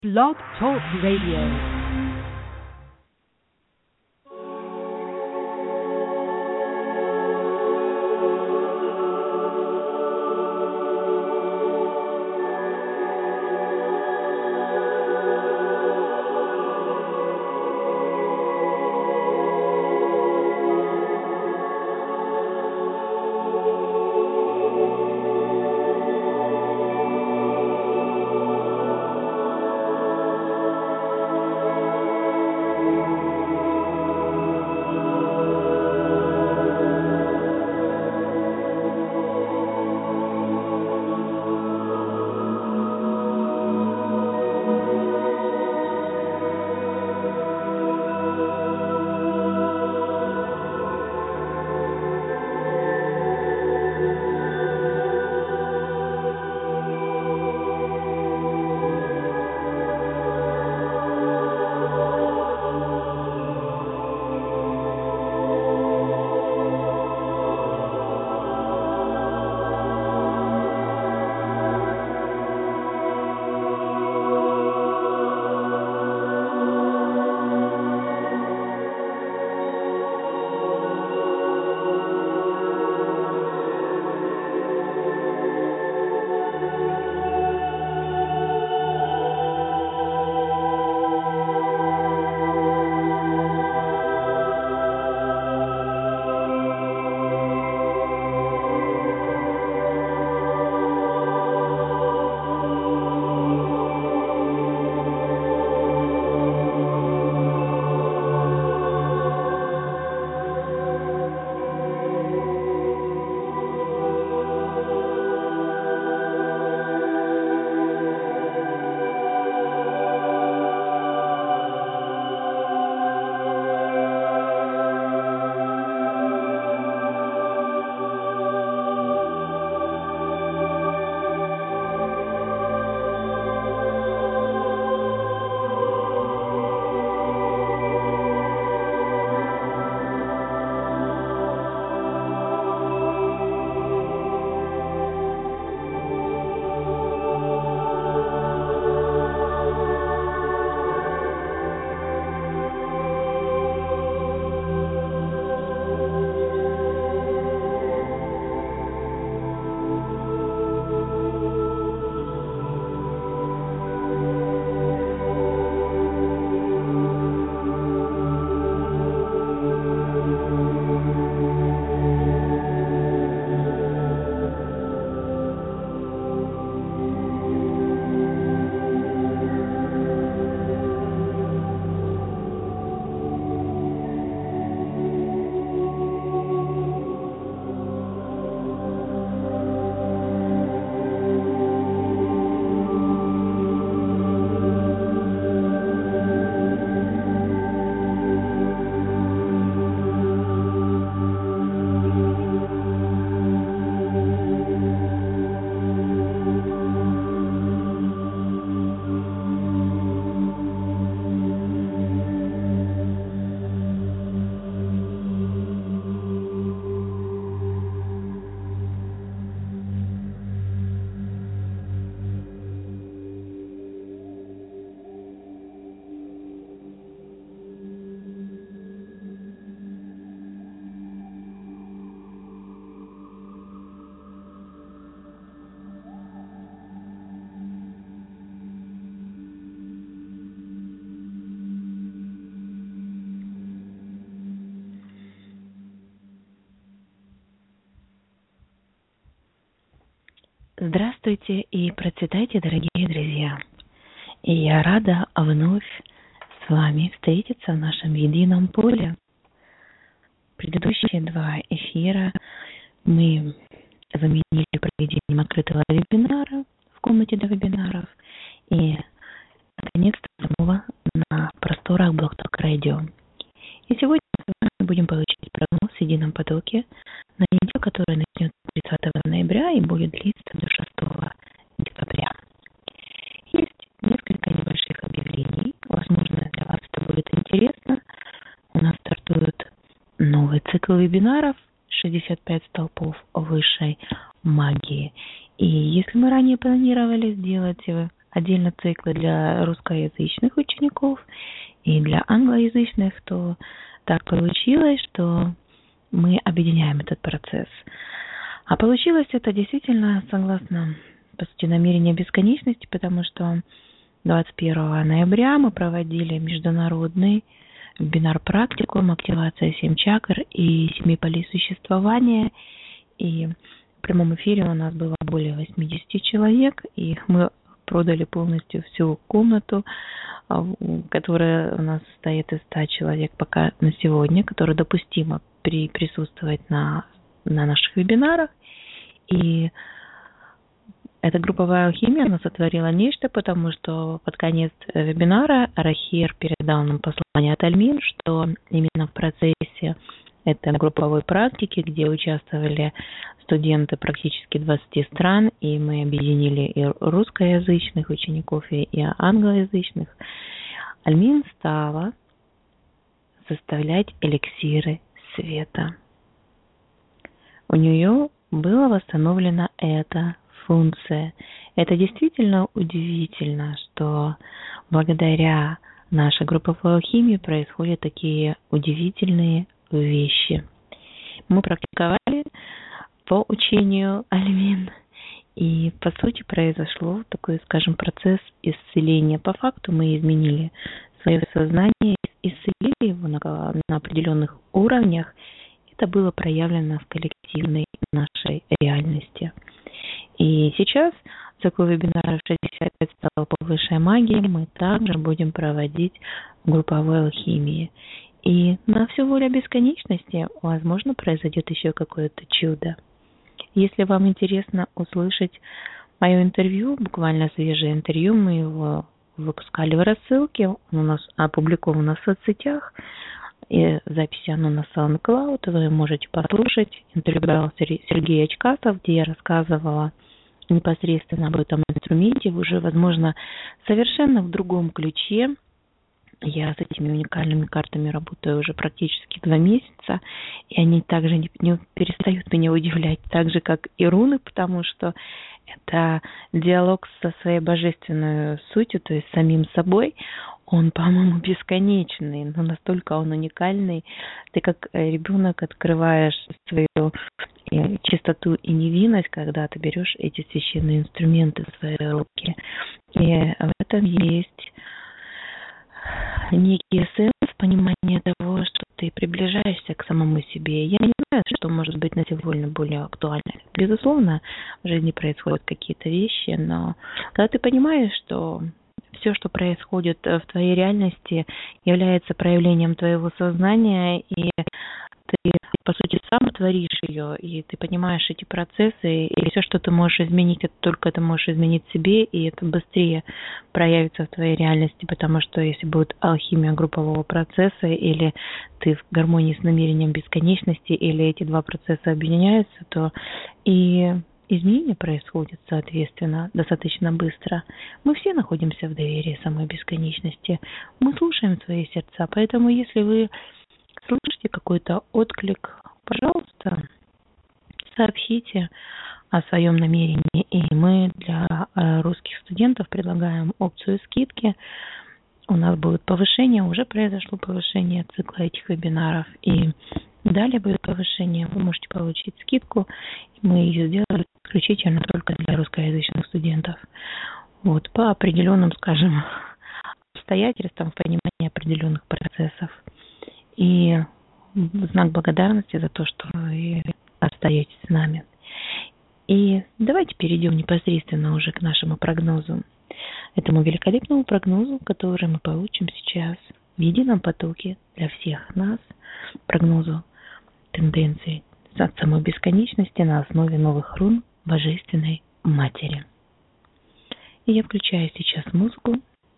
Blog Talk Radio. Здравствуйте и процветайте, дорогие друзья! И я рада вновь с вами встретиться в нашем едином поле. Предыдущие два эфира мы заменили проведением открытого вебинара в комнате для вебинаров и наконец-то снова на просторах Blog Talk Radio. И сегодня мы будем получить прогноз в едином потоке на неделю, которая начнется 30 ноября и будет длиться до 6 декабря. Есть несколько небольших объявлений. Возможно, для вас это будет интересно. У нас стартует новый цикл вебинаров «65 столпов высшей магии». И если мы ранее планировали сделать отдельно циклы для русскоязычных учеников и для англоязычных, то так получилось, что мы объединяем этот процесс. А получилось это действительно согласно, по сути, намерению бесконечности, потому что 21 ноября мы проводили международный вебинар-практикум «Активация 7 чакр и 7 полей существования». И в прямом эфире у нас было более 80 человек, и мы продали полностью всю комнату, которая у нас состоит из 100 человек пока на сегодня, которая допустимо присутствовать на наших вебинарах. И эта групповая алхимия, она сотворила нечто, потому что под конец вебинара Рахир передал нам послание от Альмин, что именно в процессе этой групповой практики, где участвовали студенты практически 20 стран, и мы объединили и русскоязычных учеников, и англоязычных, Альмин стала составлять эликсиры света. У нее была восстановлена эта функция. Это действительно удивительно, что благодаря нашей групповой алхимии происходят такие удивительные вещи. Мы практиковали по учению Альмин, и по сути произошло такой, скажем, процесс исцеления. По факту мы изменили свое сознание, исцелили его на определенных уровнях. Это было проявлено в коллективной нашей реальности. И сейчас цикл вебинаров 65 стала высшая магия, мы также будем проводить групповой алхимии. И на всю волю бесконечности, возможно, произойдет еще какое-то чудо. Если вам интересно услышать мое интервью, буквально свежее интервью, мы его выпускали в рассылке, он у нас опубликован в соцсетях, и записи оно на SoundCloud, вы можете послушать. Интервью брал Сергей Очкасов, где я рассказывала непосредственно об этом инструменте, уже, возможно, совершенно в другом ключе. Я с этими уникальными картами работаю уже практически 2 месяца, и они также не перестают меня удивлять, так же, как и руны, потому что это диалог со своей божественной сутью, то есть самим собой. Он, по-моему, бесконечный, но настолько он уникальный. Ты как ребенок открываешь свою чистоту и невинность, когда ты берешь эти священные инструменты в свои руки. И в этом есть некий эссенс понимания того, что ты приближаешься к самому себе. Я не знаю, что может быть на сегодня более актуально. Безусловно, в жизни происходят какие-то вещи, но когда ты понимаешь, что все, что происходит в твоей реальности, является проявлением твоего сознания, и ты, по сути, сам творишь ее, и ты понимаешь эти процессы, и все, что ты можешь изменить, это только ты можешь изменить себе, и это быстрее проявится в твоей реальности, потому что если будет алхимия группового процесса, или ты в гармонии с намерением бесконечности, или эти два процесса объединяются, то и изменения происходят, соответственно, достаточно быстро. Мы все находимся в доверии самой бесконечности. Мы слушаем свои сердца, поэтому если вы слышите какой-то отклик, пожалуйста, сообщите о своем намерении. И мы для русских студентов предлагаем опцию скидки. У нас будет повышение, уже произошло повышение цикла этих вебинаров. И далее будет повышение, вы можете получить скидку. Мы ее сделали исключительно только для русскоязычных студентов. Вот, по определенным, скажем, обстоятельствам, в понимании определенных процессов. И в знак благодарности за то, что вы остаетесь с нами. И давайте перейдем непосредственно уже к нашему прогнозу. Этому великолепному прогнозу, который мы получим сейчас в едином потоке для всех нас. Прогнозу тенденций от самой бесконечности на основе новых рун Божественной Матери. И я включаю сейчас музыку.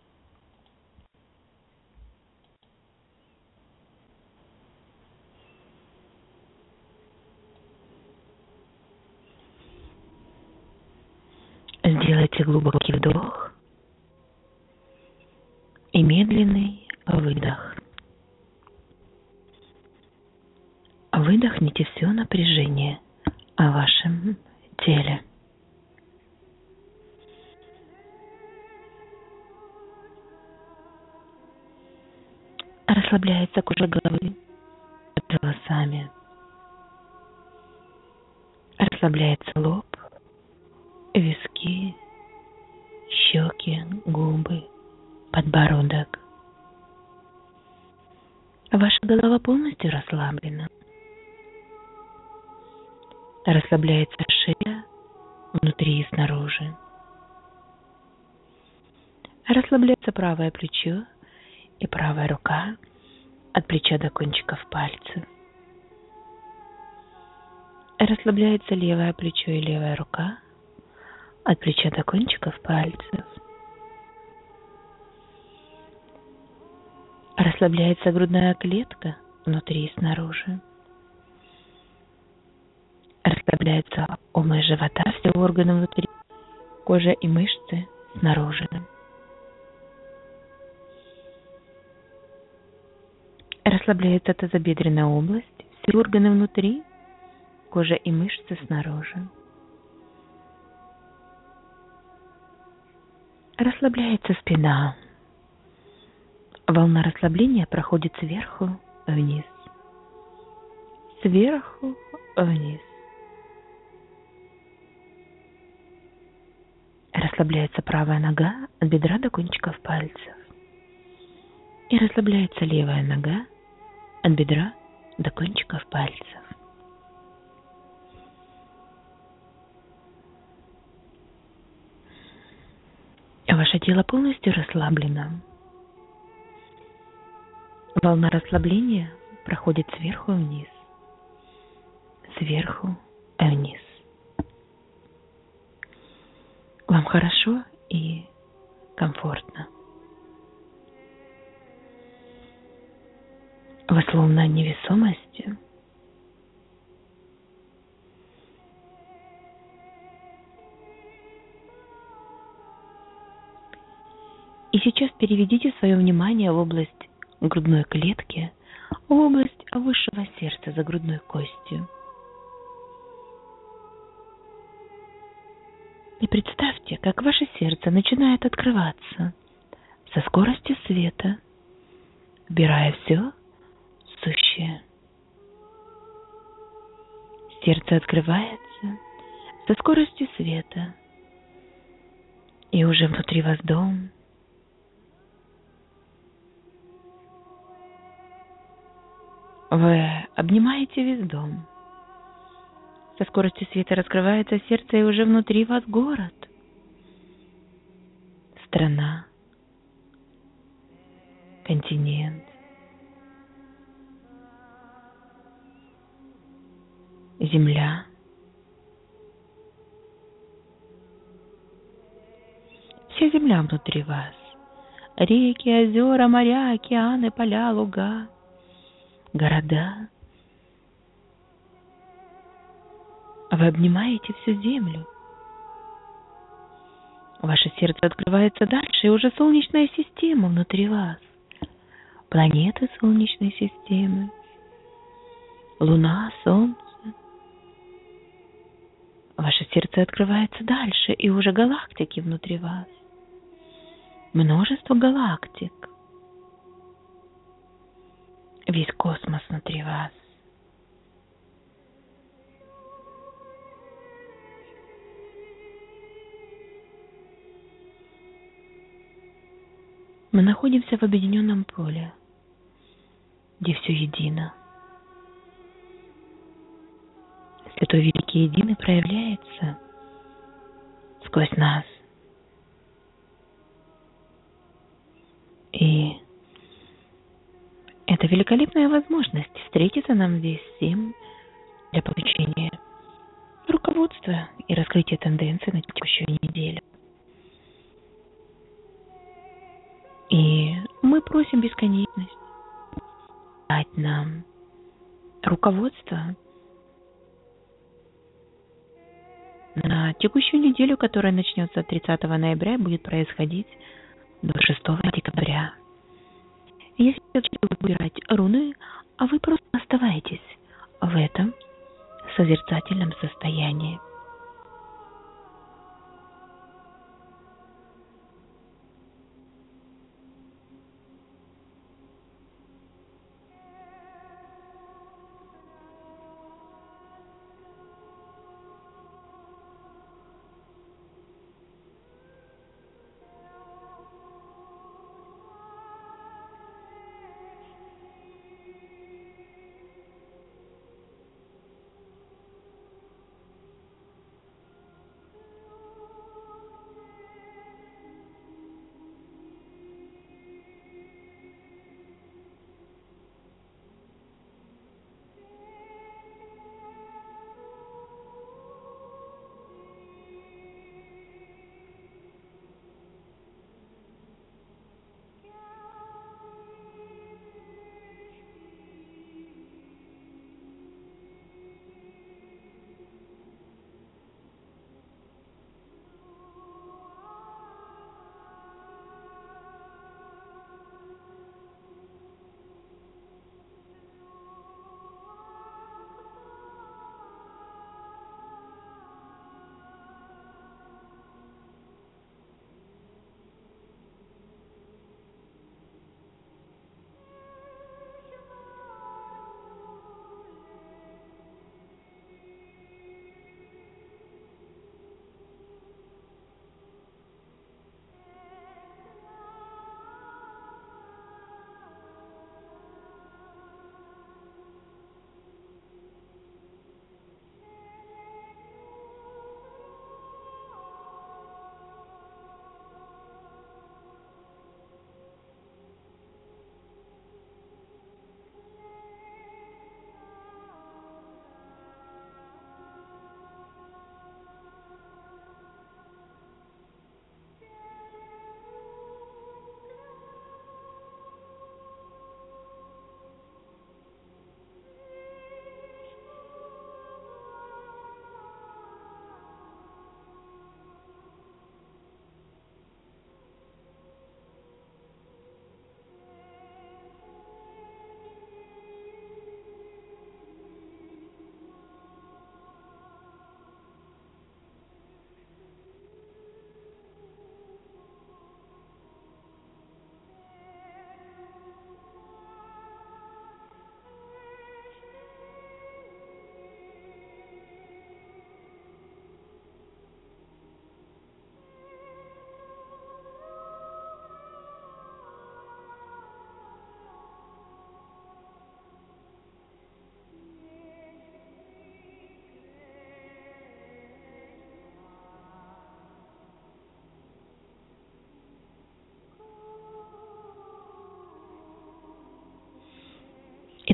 Сделайте глубокий вдох и медленный выдох. Выдохните все напряжение в вашем теле. Расслабляется кожа головы под волосами. Расслабляется лоб, виски, щеки, губы, подбородок. Ваша голова полностью расслаблена. Расслабляется шея внутри и снаружи. Расслабляется правое плечо и правая рука от плеча до кончиков пальцев. Расслабляется левое плечо и левая рука от плеча до кончиков пальцев. Расслабляется грудная клетка внутри и снаружи. Расслабляется область живота, все органы внутри, кожа и мышцы снаружи. Расслабляется тазобедренная область, все органы внутри, кожа и мышцы снаружи. Расслабляется спина. Волна расслабления проходит сверху вниз. Сверху вниз. Расслабляется правая нога от бедра до кончиков пальцев. И расслабляется левая нога от бедра до кончиков пальцев. Ваше тело полностью расслаблено. Волна расслабления проходит сверху вниз. Сверху вниз. Вам хорошо и комфортно. Вы словно невесомости. И сейчас переведите свое внимание в область грудной клетки, в область высшего сердца за грудной костью. И представьте, как ваше сердце начинает открываться со скоростью света, вбирая все сущее. Сердце открывается со скоростью света, и уже внутри вас дом. Вы обнимаете весь дом. Со скоростью света раскрывается сердце, и уже внутри вас город. Страна. Континент. Земля. Вся земля внутри вас. Реки, озера, моря, океаны, поля, луга. Города. Вы обнимаете всю землю. Ваше сердце открывается дальше, и уже Солнечная система внутри вас. Планеты Солнечной системы. Луна, Солнце. Ваше сердце открывается дальше, и уже галактики внутри вас. Множество галактик. Весь космос внутри вас. Мы находимся в объединенном поле, где все едино. Святой Великий Единый проявляется сквозь нас. И это великолепная возможность встретиться нам здесь всем для получения руководства и раскрытия тенденций на текущую неделю. И мы просим бесконечность дать нам руководство на текущую неделю, которая начнется 30 ноября и будет происходить до 6 декабря. Если вы хотите выбирать руны, а вы просто оставайтесь в этом созерцательном состоянии.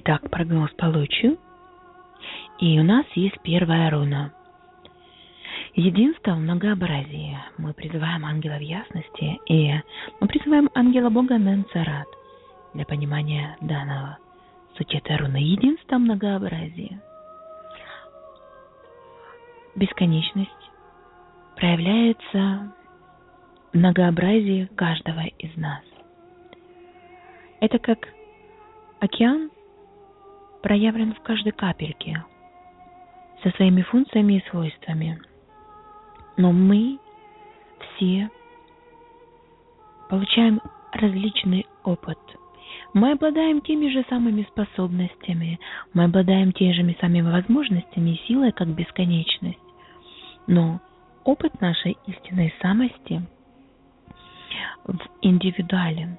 Итак, прогноз получен. И у нас есть первая руна. Единство в многообразии. Мы призываем ангелов ясности, и мы призываем ангела Бога Менцерат для понимания данного сути этой руны. Единство в многообразии. Бесконечность проявляется в многообразии каждого из нас. Это как океан проявлен в каждой капельке со своими функциями и свойствами. Но мы все получаем различный опыт. Мы обладаем теми же самыми способностями, мы обладаем теми же самыми возможностями и силой, как бесконечность. Но опыт нашей истинной самости индивидуален.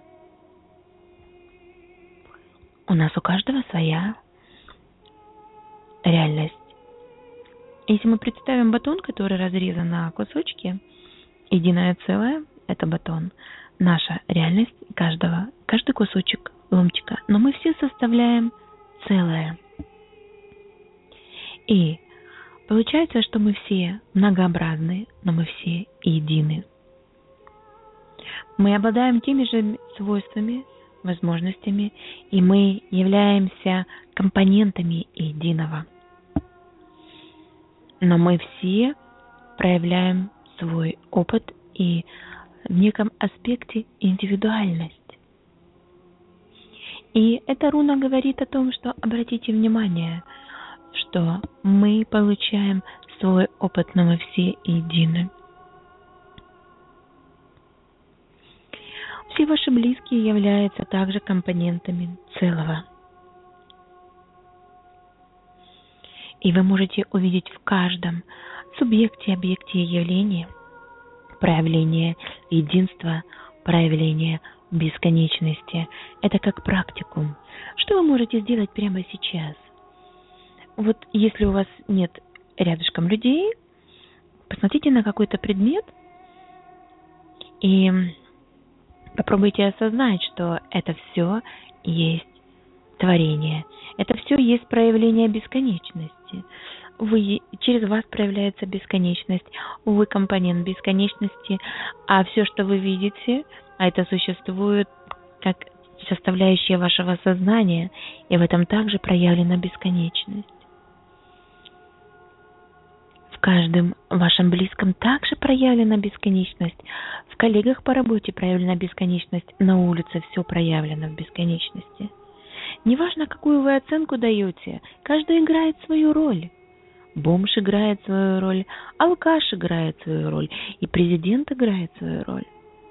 У нас у каждого своя реальность. Если мы представим батон, который разрезан на кусочки, единое целое – это батон. Наша реальность каждый кусочек ломтика. Но мы все составляем целое. И получается, что мы все многообразны, но мы все едины. Мы обладаем теми же свойствами, возможностями, и мы являемся компонентами единого. Но мы все проявляем свой опыт и в неком аспекте индивидуальность. И эта руна говорит о том, что обратите внимание, что мы получаем свой опыт, но мы все едины. Все ваши близкие являются также компонентами целого. И вы можете увидеть в каждом субъекте, объекте и явлении проявление единства, проявление бесконечности. Это как практикум. Что вы можете сделать прямо сейчас? Вот если у вас нет рядышком людей, посмотрите на какой-то предмет и попробуйте осознать, что это все есть творение. Это все есть проявление бесконечности. Через вас проявляется бесконечность. Вы компонент бесконечности, а все, что вы видите, это существует как составляющая вашего сознания, и в этом также проявлена бесконечность. В каждом вашем близком также проявлена бесконечность. В коллегах по работе проявлена бесконечность. На улице все проявлено в бесконечности. Неважно, какую вы оценку даете, каждый играет свою роль. Бомж играет свою роль, алкаш играет свою роль, и президент играет свою роль.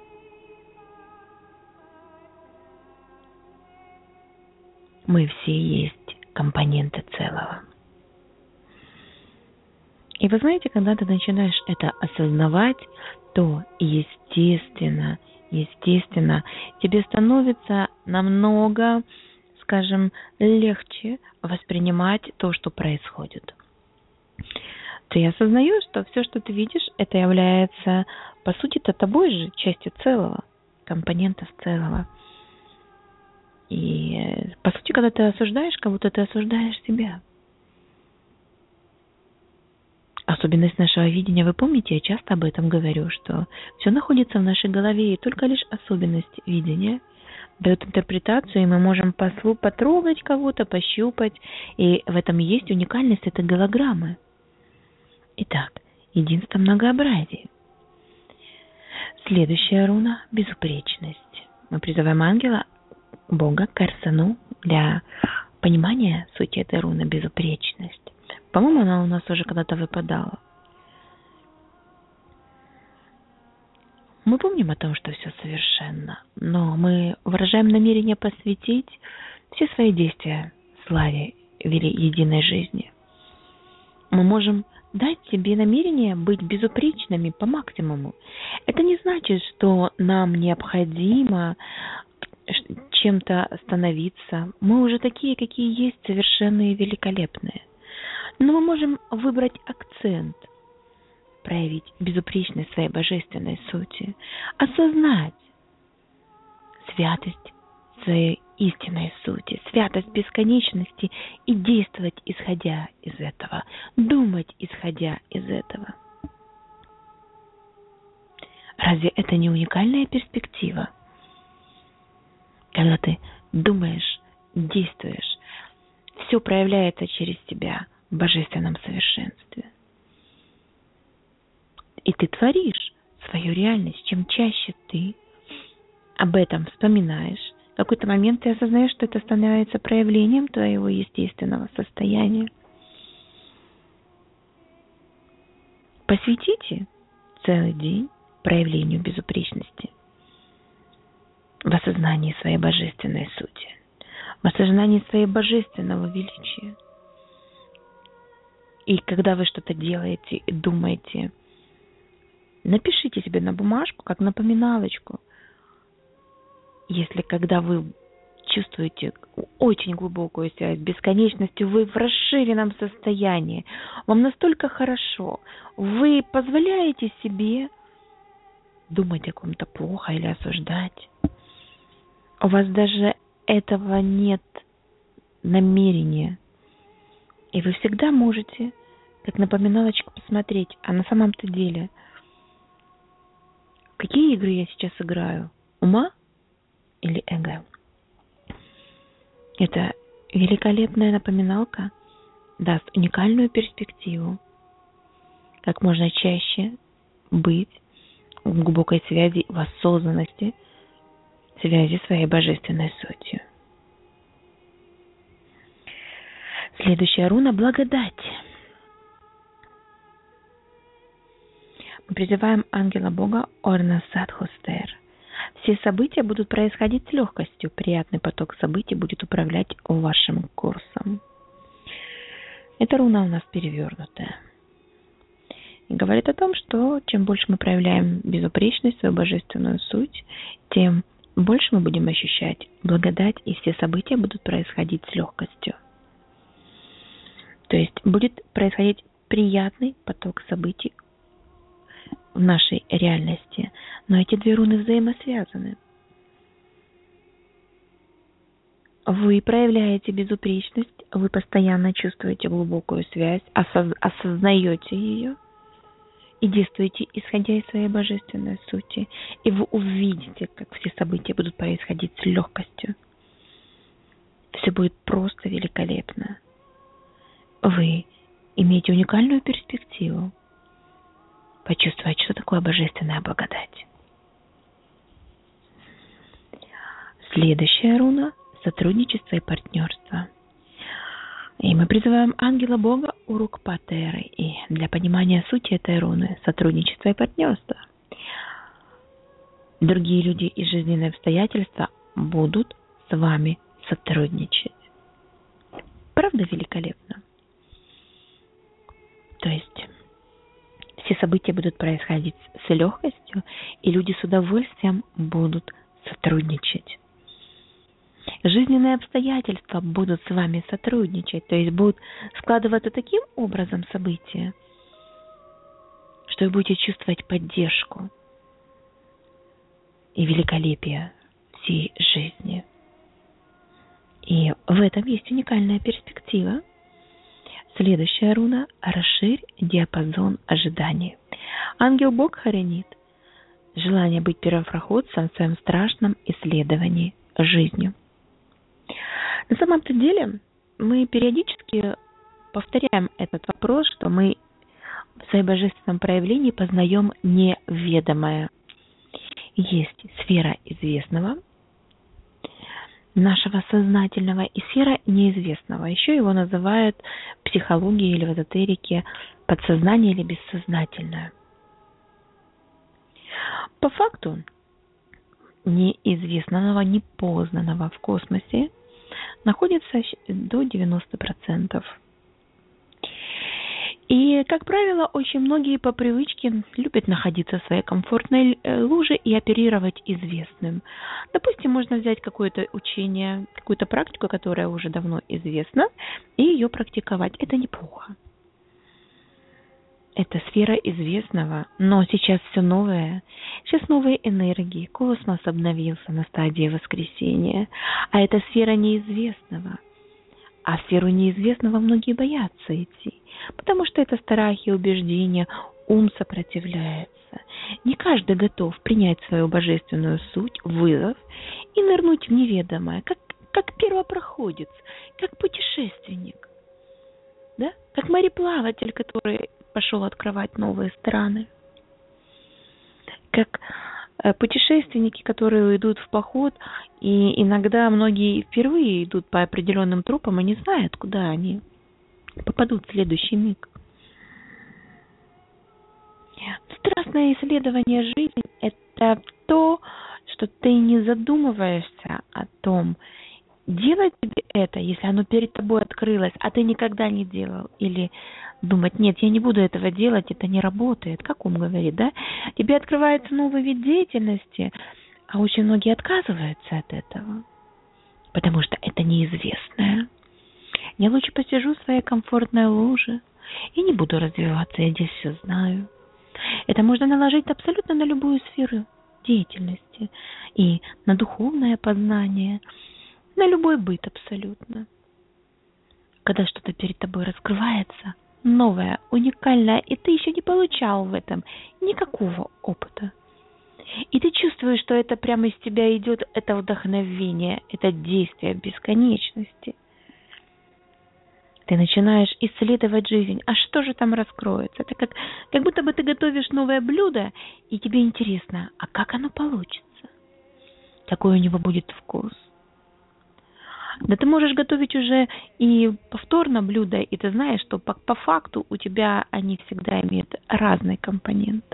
Мы все есть компоненты целого. И вы знаете, когда ты начинаешь это осознавать, то естественно, тебе становится намного, скажем, легче воспринимать то, что происходит. Ты осознаешь, что все, что ты видишь, это является, по сути-то, тобой же частью целого, компонентов целого. И, по сути, когда ты осуждаешь кого-то, ты осуждаешь себя. Особенность нашего видения, вы помните, я часто об этом говорю, что все находится в нашей голове, и только лишь особенность видения дает интерпретацию, и мы можем потрогать кого-то, пощупать, и в этом есть уникальность этой голограммы. Итак, единство многообразия. Следующая руна – безупречность. Мы призываем ангела Бога Карсану для понимания сути этой руны безупречность. По-моему, она у нас уже когда-то выпадала. Мы помним о том, что все совершенно, но мы выражаем намерение посвятить все свои действия славе единой жизни. Мы можем дать себе намерение быть безупречными по максимуму. Это не значит, что нам необходимо чем-то становиться. Мы уже такие, какие есть, совершенные, великолепные. Но мы можем выбрать акцент, проявить безупречность своей божественной сути, осознать святость своей истинной сути, святость бесконечности и действовать, исходя из этого, думать, исходя из этого. Разве это не уникальная перспектива? Когда ты думаешь, действуешь, все проявляется через тебя в божественном совершенстве. И ты творишь свою реальность. Чем чаще ты об этом вспоминаешь, в какой-то момент ты осознаешь, что это становится проявлением твоего естественного состояния. Посвятите целый день проявлению безупречности, в осознании своей божественной сути, в осознании своей божественного величия. И когда вы что-то делаете и думаете, напишите себе на бумажку, как напоминалочку. Если когда вы чувствуете очень глубокую связь с бесконечностью, вы в расширенном состоянии, вам настолько хорошо, вы позволяете себе думать о ком-то плохо или осуждать. У вас даже этого нет намерения. И вы всегда можете, как напоминалочку, посмотреть, а на самом-то деле, какие игры я сейчас играю? Ума или эго? Эта великолепная напоминалка даст уникальную перспективу, как можно чаще быть в глубокой связи, в осознанности, связи своей божественной сутью. Следующая руна — благодать. Мы призываем ангела Бога Орна Садхустер. Все события будут происходить с легкостью. Приятный поток событий будет управлять вашим курсом. Эта руна у нас перевернутая. И говорит о том, что чем больше мы проявляем безупречность, свою божественную суть, тем больше мы будем ощущать благодать, и все события будут происходить с легкостью. То есть будет происходить приятный поток событий в нашей реальности. Но эти две руны взаимосвязаны. Вы проявляете безупречность, вы постоянно чувствуете глубокую связь, осознаете ее и действуете, исходя из своей божественной сути. И вы увидите, как все события будут происходить с легкостью. Все будет просто великолепно. Вы имеете уникальную перспективу почувствовать, что такое божественная благодать. Следующая руна — сотрудничество и партнерство. И мы призываем ангела Бога Урукпатеры. И для понимания сути этой руны — сотрудничество и партнерство. Другие люди и жизненные обстоятельства будут с вами сотрудничать. Правда великолепно? То есть все события будут происходить с легкостью, и люди с удовольствием будут сотрудничать. Жизненные обстоятельства будут с вами сотрудничать, то есть будут складываться таким образом события, что вы будете чувствовать поддержку и великолепие всей жизни. И в этом есть уникальная перспектива. Следующая руна — расширь диапазон ожиданий. Ангел Бог хранит желание быть первопроходцем в своем страшном исследовании жизнью. На самом-то деле мы периодически повторяем этот вопрос, что мы в своем божественном проявлении познаем неведомое. Есть сфера известного, нашего сознательного, и сфера неизвестного. Еще его называют в психологии или в эзотерике подсознание или бессознательное. По факту неизвестного, непознанного в космосе находится до 90%. И, как правило, очень многие по привычке любят находиться в своей комфортной луже и оперировать известным. Допустим, можно взять какое-то учение, какую-то практику, которая уже давно известна, и ее практиковать. Это неплохо. это сфера известного, но сейчас все новое. Сейчас новые энергии, космос обновился на стадии воскресения, а это сфера неизвестного. А в сферу неизвестного многие боятся идти, потому что это страхи, убеждения, ум сопротивляется. Не каждый готов принять свою божественную суть, вызов и нырнуть в неведомое, как первопроходец, как путешественник, да? Как мореплаватель, который пошел открывать новые страны, как путешественники, которые идут в поход, и иногда многие впервые идут по определенным тропам и не знают, куда они попадут в следующий миг. Страстное исследование жизни – это то, что ты не задумываешься о том, делать тебе это, если оно перед тобой открылось, а ты никогда не делал, или думать, нет, я не буду этого делать, это не работает, как ум говорит, да? Тебе открывается новый вид деятельности, а очень многие отказываются от этого, потому что это неизвестное. Я лучше посижу в своей комфортной луже и не буду развиваться, я здесь все знаю. Это можно наложить абсолютно на любую сферу деятельности, и на духовное познание, на любой быт абсолютно. Когда что-то перед тобой раскрывается, новое, уникальное, и ты еще не получал в этом никакого опыта. И ты чувствуешь, что это прямо из тебя идет, это вдохновение, это действие бесконечности. Ты начинаешь исследовать жизнь. А что же там раскроется? Это как будто бы ты готовишь новое блюдо, и тебе интересно, а как оно получится? Какой у него будет вкус? Да ты можешь готовить уже и повторно блюдо, и ты знаешь, что по факту у тебя они всегда имеют разные компоненты.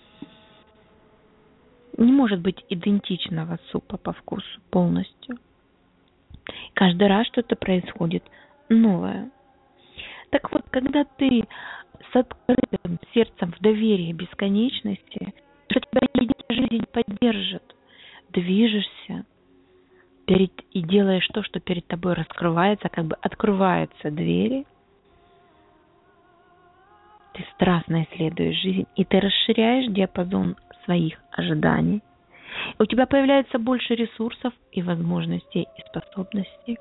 Не может быть идентичного супа по вкусу полностью. Каждый раз что-то происходит новое. Так вот, когда ты с открытым сердцем в доверии бесконечности, что тебя жизнь поддержит, движешься и делаешь то, что перед тобой раскрывается, как бы открываются двери, ты страстно исследуешь жизнь, и ты расширяешь диапазон своих ожиданий. У тебя появляется больше ресурсов и возможностей и способностей.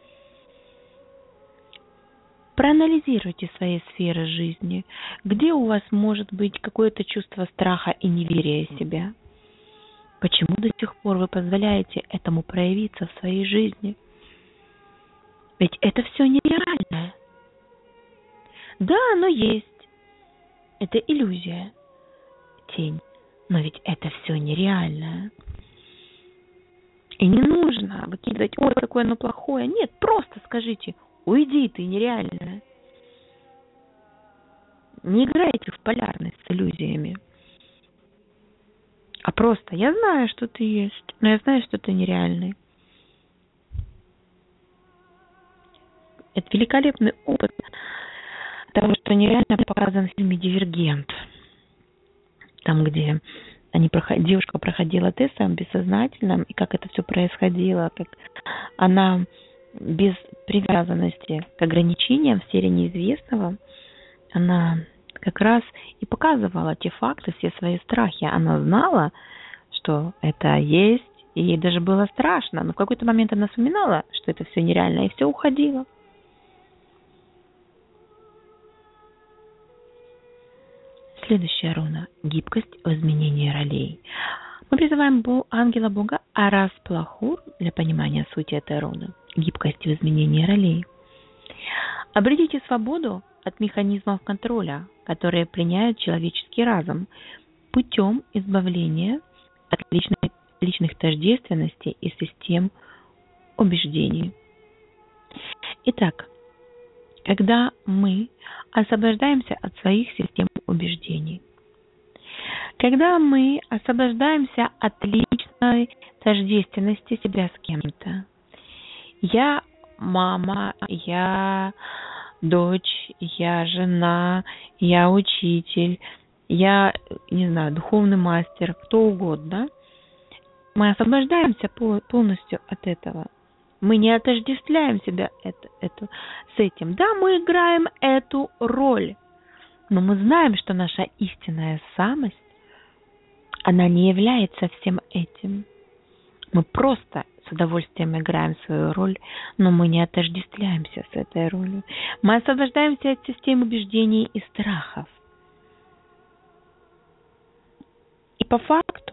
Проанализируйте свои сферы жизни, где у вас может быть какое-то чувство страха и неверия в себя. Почему до сих пор вы позволяете этому проявиться в своей жизни? Ведь это все нереально. Да, оно есть. Это иллюзия, тень. Но ведь это все нереально. И не нужно выкидывать, ой, какое оно плохое. Нет, просто скажите, уйди, ты нереальная. Не играйте в полярность с иллюзиями. А просто, я знаю, что ты есть, но я знаю, что ты нереальный. Это великолепный опыт того, что нереально показан в фильме «Дивергент». Там, где девушка проходила тест в бессознательном, и как это все происходило, как она без привязанности к ограничениям в сфере неизвестного, она как раз и показывала те факты, все свои страхи. Она знала, что это есть, и ей даже было страшно, но в какой-то момент она вспоминала, что это все нереально, и все уходило. Следующая руна – гибкость в изменении ролей. Мы призываем ангела Бога Арасплахур для понимания сути этой руны. Гибкость в изменении ролей. Обретите свободу от механизмов контроля, которые пленяют человеческий разум, путем избавления от личных тождественностей и систем убеждений. Итак, когда мы освобождаемся от своих систем убеждений, когда мы освобождаемся от личной тождественности себя с кем-то, я мама, я дочь, я жена, я учитель, я, не знаю, духовный мастер, кто угодно, мы освобождаемся полностью от этого. Мы не отождествляем себя с этим. Да, мы играем эту роль, Но мы знаем, что наша истинная самость, она не является всем этим. Мы просто с удовольствием играем свою роль, но мы не отождествляемся с этой ролью. Мы освобождаемся от систем убеждений и страхов. И по факту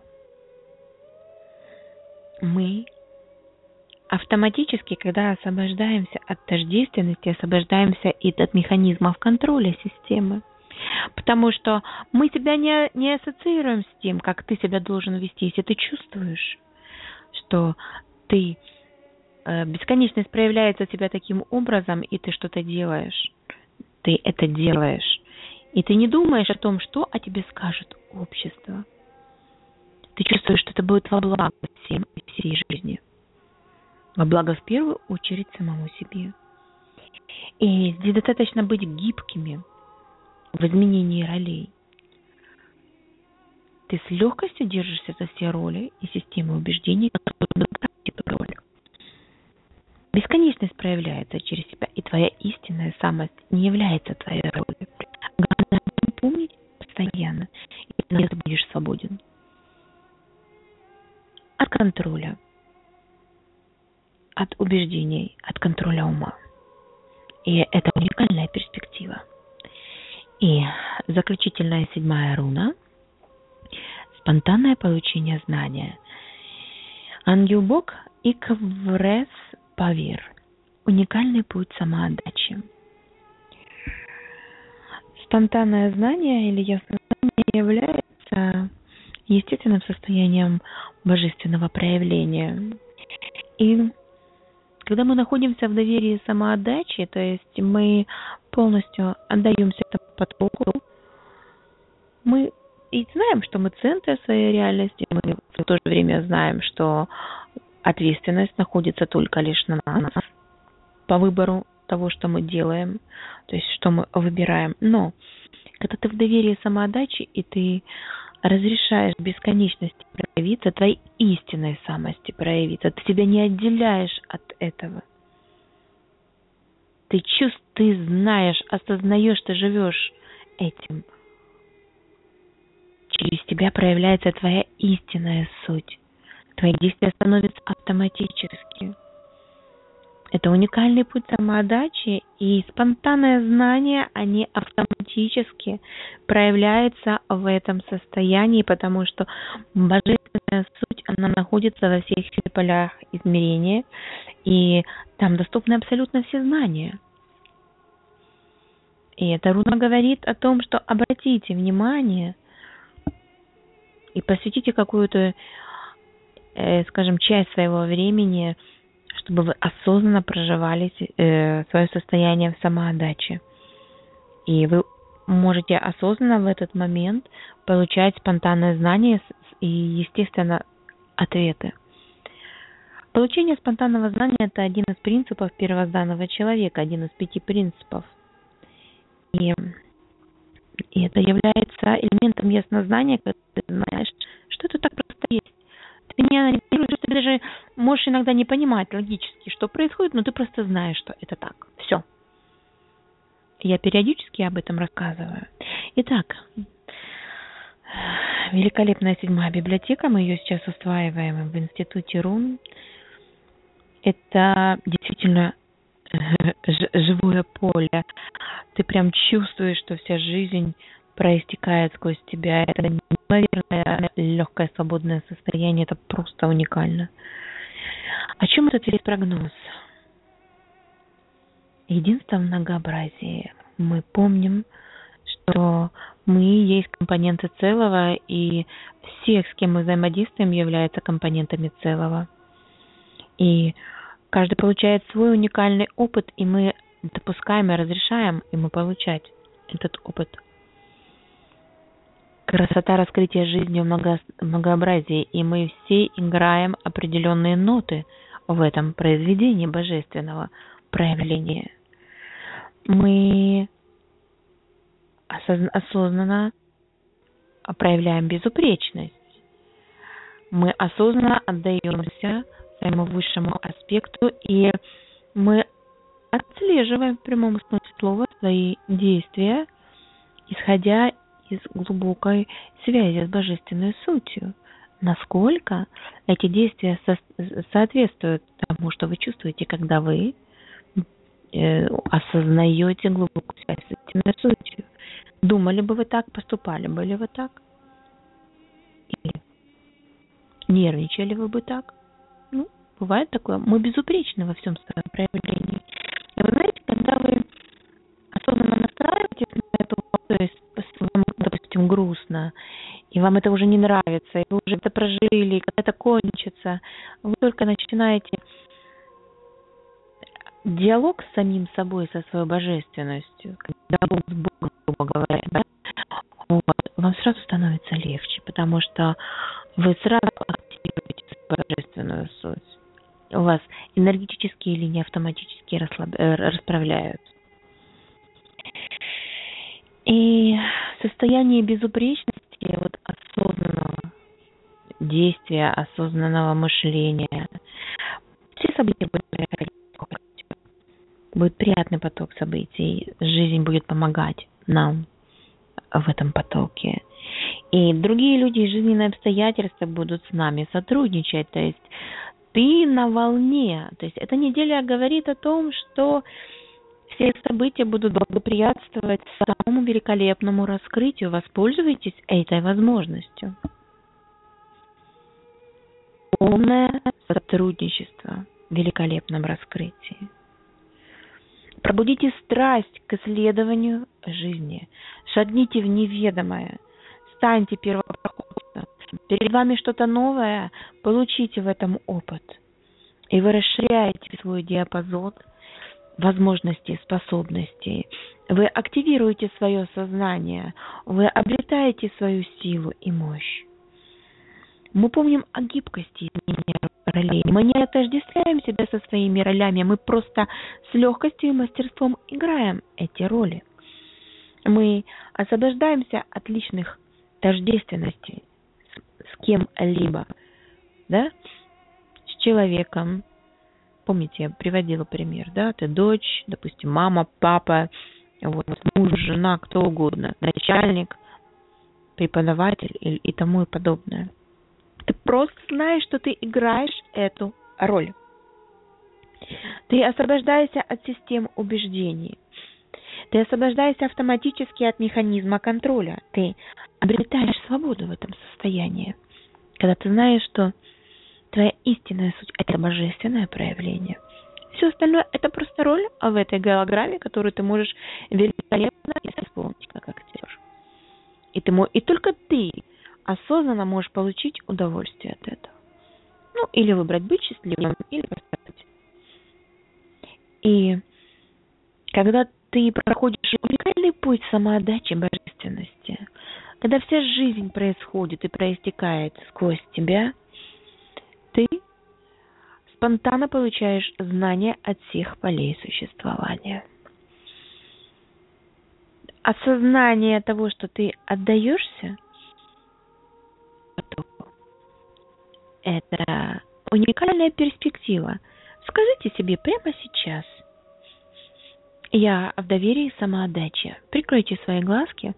мы автоматически, когда освобождаемся от тождественности, освобождаемся и от механизмов контроля системы. Потому что мы себя не ассоциируем с тем, как ты себя должен вести. Если ты чувствуешь, что ты бесконечность проявляется у тебя таким образом, и ты что-то делаешь, ты это делаешь, и ты не думаешь о том, что о тебе скажет общество. Ты чувствуешь, что это будет во благо всем и всей жизни. Во благо в первую очередь самому себе. И здесь достаточно быть гибкими в изменении ролей. Ты с легкостью держишься за все роли и системы убеждений, которые играют эту роль. Бесконечность проявляется через тебя, и твоя истинная самость не является твоей ролью. Главное помнить постоянно, и тогда ты будешь свободен от контроля, от убеждений, от контроля ума. И это уникальная перспектива. И заключительная 7-я руна – спонтанное получение знания. Ангелбок и Кврес Павир. Уникальный путь самоотдачи. Спонтанное знание или ясное знание является естественным состоянием божественного проявления. И когда мы находимся в доверии самоотдачи, то есть мы полностью отдаемся этому потоку, мы и знаем, что мы центр своей реальности, мы в то же время знаем, что ответственность находится только лишь на нас по выбору того, что мы делаем, то есть что мы выбираем. Но когда ты в доверии самоотдачи, и ты разрешаешь бесконечности проявиться, твоей истинной самости проявиться, ты себя не отделяешь от этого. Ты чувствуешь, ты знаешь, осознаешь, ты живешь этим. Через тебя проявляется твоя истинная суть. Твои действия становятся автоматически. Это уникальный путь самоотдачи, и спонтанное знание, они автоматически проявляются в этом состоянии, потому что божественная суть, она находится во всех полях измерения, и там доступны абсолютно все знания. И эта руна говорит о том, что обратите внимание и посвятите какую-то, скажем, часть своего времени, чтобы вы осознанно проживали свое состояние в самоотдаче. И вы можете осознанно в этот момент получать спонтанное знание и, естественно, ответы. Получение спонтанного знания – это один из принципов первозданного человека, один из 5 принципов. И это является элементом яснознания, когда ты знаешь, что это так просто есть. Ты не анализируешь, ты даже можешь иногда не понимать логически, что происходит, но ты просто знаешь, что это так. Все. Я периодически об этом рассказываю. Итак, великолепная 7-я библиотека, мы ее сейчас усваиваем в Институте рун. Это действительно живое поле. Ты прям чувствуешь, что вся жизнь проистекает сквозь тебя. Это неимоверное, легкое, свободное состояние. Это просто уникально. О чем этот весь прогноз? Единство в многообразии. Мы помним, что мы есть компоненты целого, и всех, с кем мы взаимодействуем, являются компонентами целого. И каждый получает свой уникальный опыт, и мы допускаем и разрешаем ему получать этот опыт. Красота раскрытия жизни в многообразии, и мы все играем определенные ноты в этом произведении божественного проявления. Мы осознанно проявляем безупречность. Мы осознанно отдаемся своему высшему аспекту, и мы отслеживаем в прямом смысле слова свои действия исходя из глубокой связи с божественной сутью. Насколько эти действия соответствуют тому, что вы чувствуете, когда вы осознаете глубокую связь с божественной сутью. Думали бы вы так, поступали бы ли вы так? Или нервничали вы бы так? Ну, бывает такое. Мы безупречны во всем своем проявлении. И вы знаете, когда вы осознанно настраиваетесь на эту, то есть вам, допустим, грустно, и вам это уже не нравится, и вы уже это прожили, и когда это кончится, вы только начинаете диалог с самим собой, со своей божественностью, диалог с Богом, грубо говоря, да, вот, вам сразу становится легче, потому что вы сразу активируете свою божественную суть. У вас энергетические линии автоматически расправляются. И состояние безупречности, вот осознанного действия, осознанного мышления, все события будут происходить. Будет приятный поток событий, жизнь будет помогать нам в этом потоке. И другие люди и жизненные обстоятельства будут с нами сотрудничать, то есть ты на волне. То есть эта неделя говорит о том, что все события будут благоприятствовать самому великолепному раскрытию. Воспользуйтесь этой возможностью. Полное сотрудничество в великолепном раскрытии. Пробудите страсть к исследованию жизни. Шагните в неведомое. Станьте первопроходцем. Перед вами что-то новое. Получите в этом опыт. И вы расширяете свой диапазон возможностей, способностей. Вы активируете свое сознание. Вы обретаете свою силу и мощь. Мы помним о гибкости изменения ролей. Мы не отождествляем себя со своими ролями. Мы просто с легкостью и мастерством играем эти роли. Мы освобождаемся от личных тождественностей с кем-либо, да? С человеком. Помните, я приводила пример, да? Ты дочь, допустим, мама, папа, вот, муж, жена, кто угодно, начальник, преподаватель и тому и подобное. Ты просто знаешь, что ты играешь эту роль. Ты освобождаешься от систем убеждений. Ты освобождаешься автоматически от механизма контроля. Ты обретаешь свободу в этом состоянии. Когда ты знаешь, что твоя истинная суть – это божественное проявление. Все остальное – это просто роль в этой голограмме, которую ты можешь великолепно исполнить как актер. И только ты осознанно можешь получить удовольствие от этого. Ну, или выбрать быть счастливым, или пострадать. И когда ты проходишь уникальный путь самоотдачи божественности, когда вся жизнь происходит и проистекает сквозь тебя, ты спонтанно получаешь знания от всех полей существования. Осознание того, что ты отдаешься, это уникальная перспектива. Скажите себе прямо сейчас: я в доверии и самоотдаче. Прикройте свои глазки.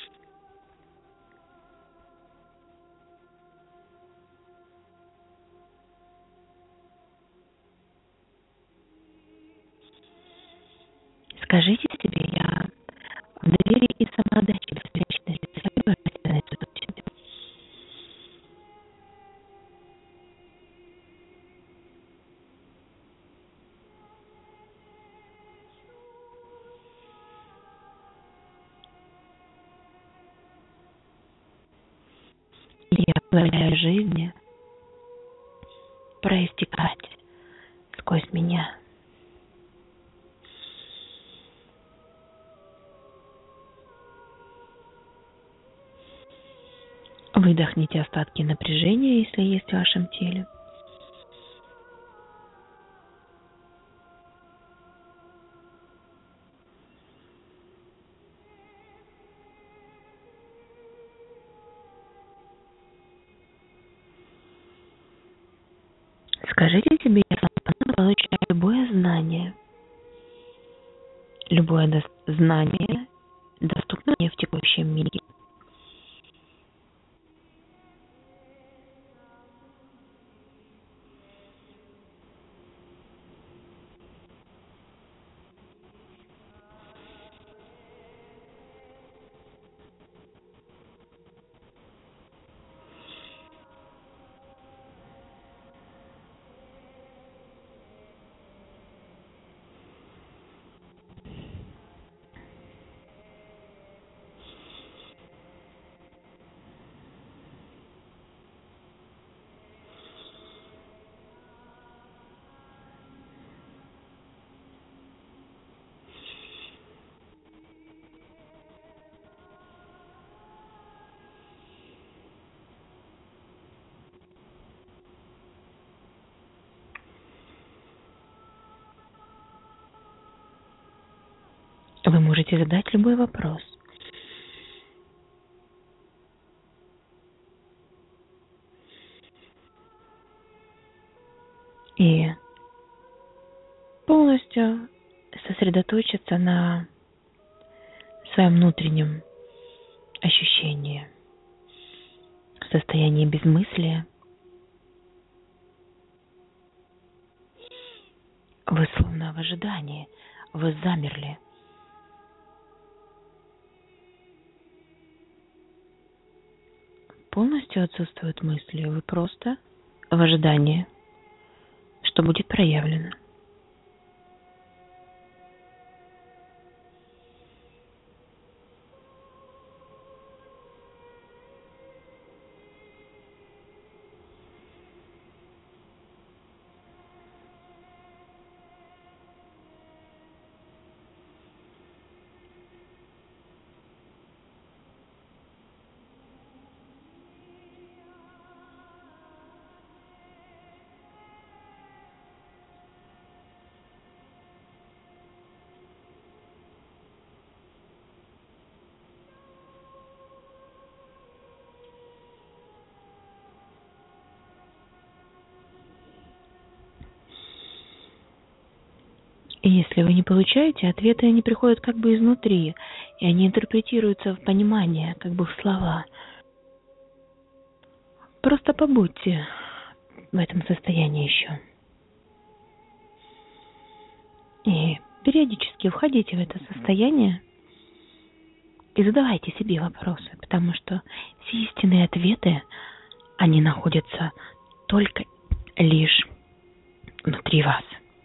Скажите себе: я в доверии и самоотдаче бесконечной своей божественной сути. Я позволяю жизни проистекать сквозь меня. Выдохните остатки напряжения, если есть в вашем теле. Скажите себе: я получаю любое знание. Любое знание доступны мне в текущем мире. Вы можете задать любой вопрос. И полностью сосредоточиться на своем внутреннем ощущении, состоянии безмыслия. Вы словно в ожидании, вы замерли. Полностью отсутствуют мысли, вы просто в ожидании, что будет проявлено. И если вы не получаете ответы, они приходят как бы изнутри, и они интерпретируются в понимание, как бы в слова. Просто побудьте в этом состоянии еще. И периодически входите в это состояние и задавайте себе вопросы, потому что все истинные ответы, они находятся только лишь внутри вас.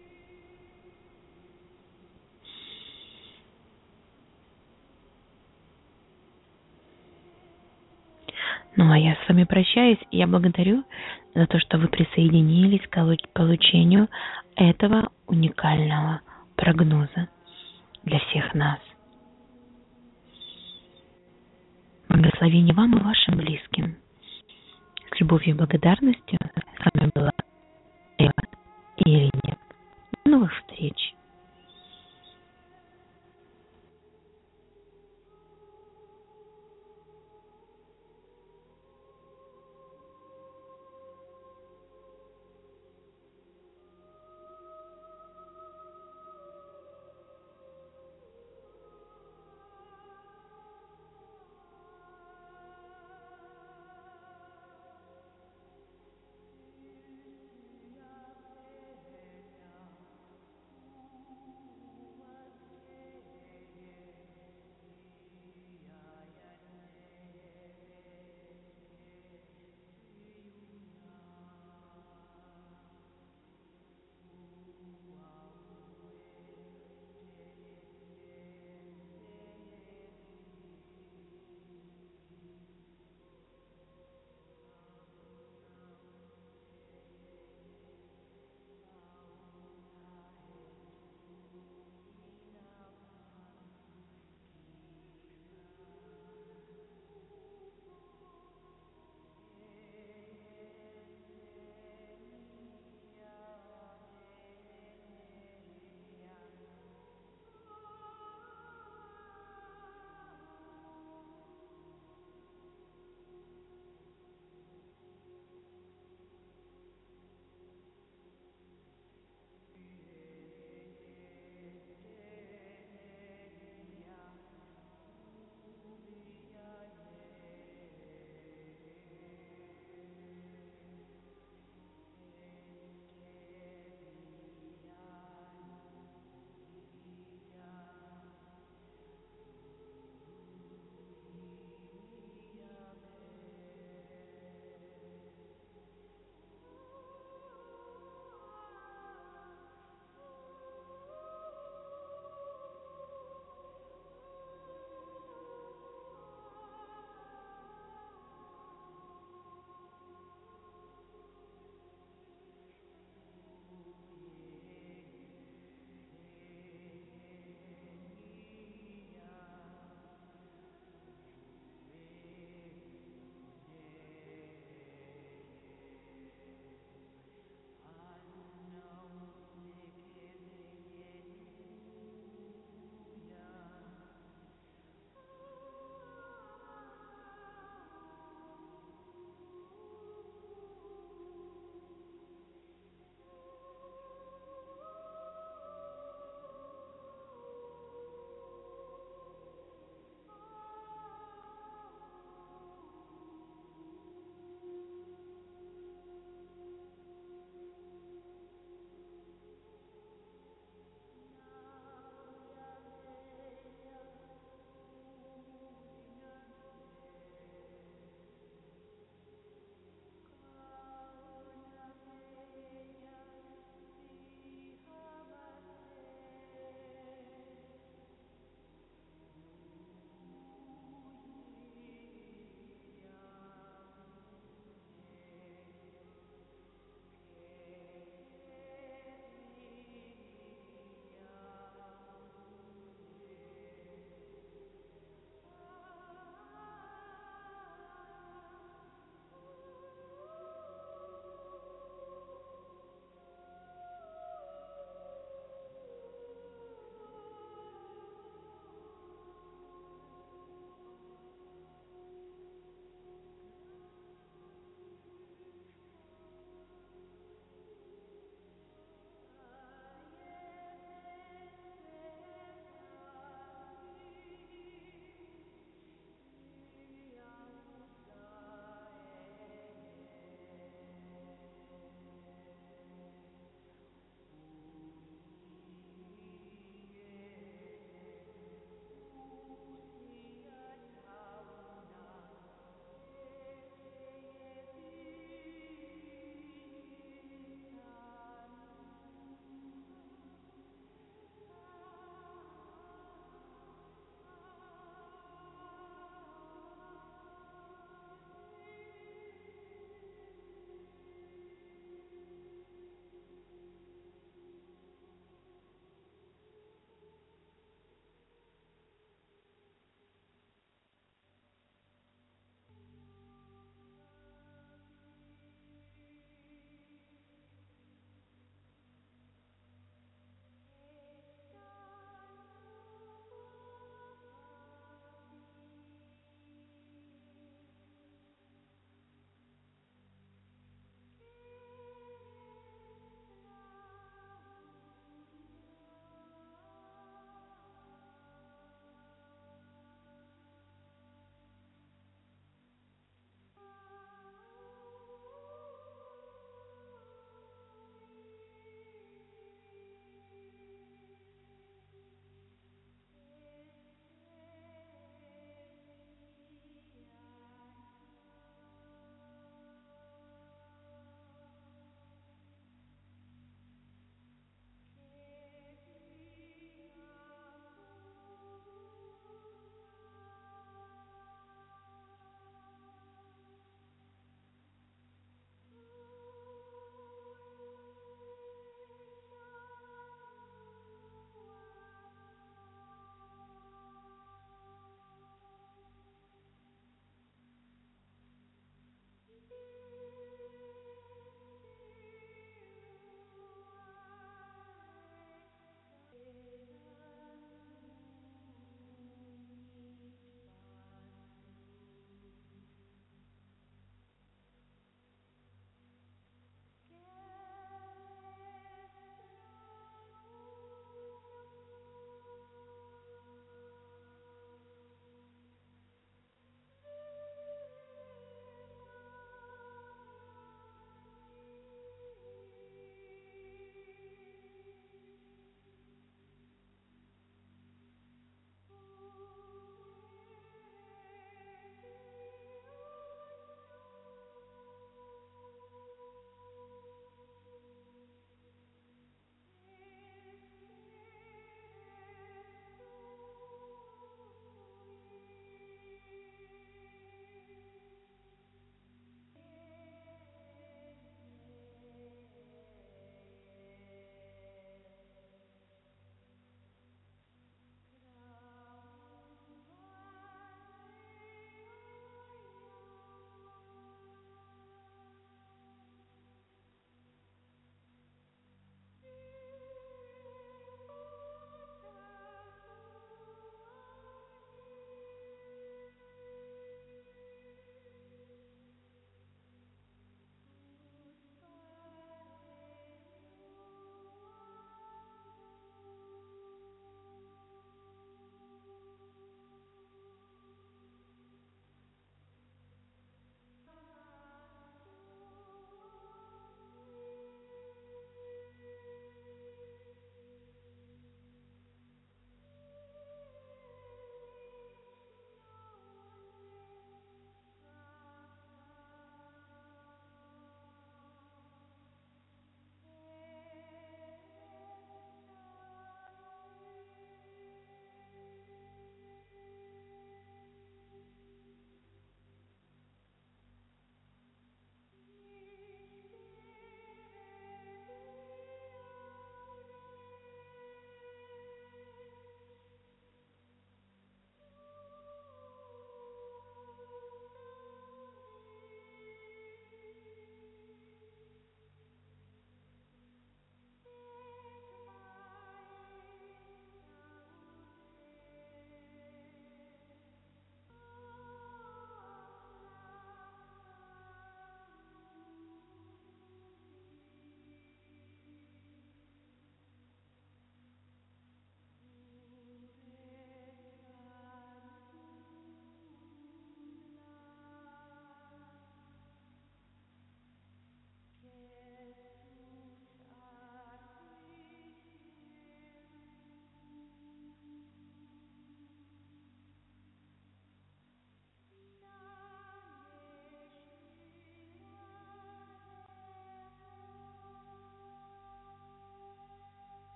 Ну, а я с вами прощаюсь. Я благодарю за то, что вы присоединились к получению этого уникального прогноза для всех нас. Благословение вам и вашим близким. С любовью и благодарностью с вами была Эва и Ирине. До новых встреч!